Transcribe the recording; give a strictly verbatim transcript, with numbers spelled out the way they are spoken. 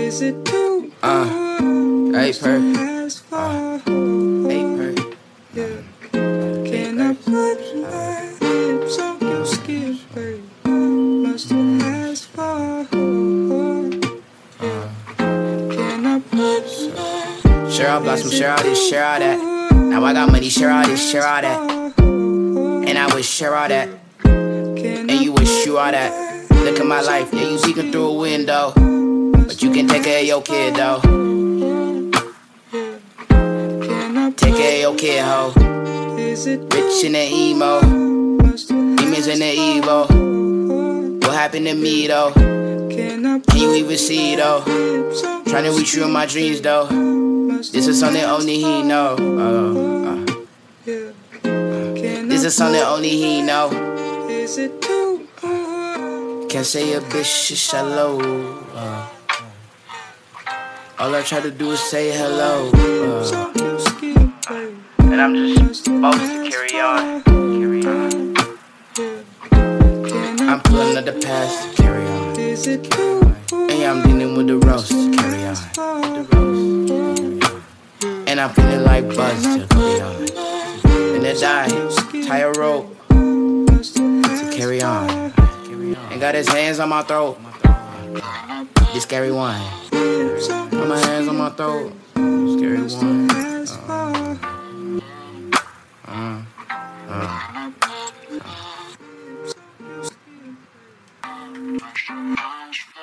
Is it too Uh, hey, per. as far? Hey, per. Yeah. Can I put my lips on your skin, babe? Must have asked for. Yeah. Can I put my Share all blossom, share all this, share all that. Now I got money, share all this, share all that. And I wish share all that. And you wish you all that. Look at my life, yeah, you peeking through a window. But you can take care of your kid, though. Take care of your kid, ho. Rich in the emo. Demons in the evil. What happened to me, though? Can you even see, though? Trying to reach you in my dreams, though. This is something only he know. Uh, uh. This is something only he know. Can't say a bitch is shallow. Uh. All I try to do is say hello. Uh. And I'm just supposed to carry on. Carry on. I'm pulling up the past. Carry on. And yeah, I'm dealing with the roast. Carry on. And I'm feeling like Buzz. Carry on. And then die. Tie a rope. To carry on. And got his hands on my throat. This scary one. Got my hands on my throat. Scary one. Uh, uh, uh, uh.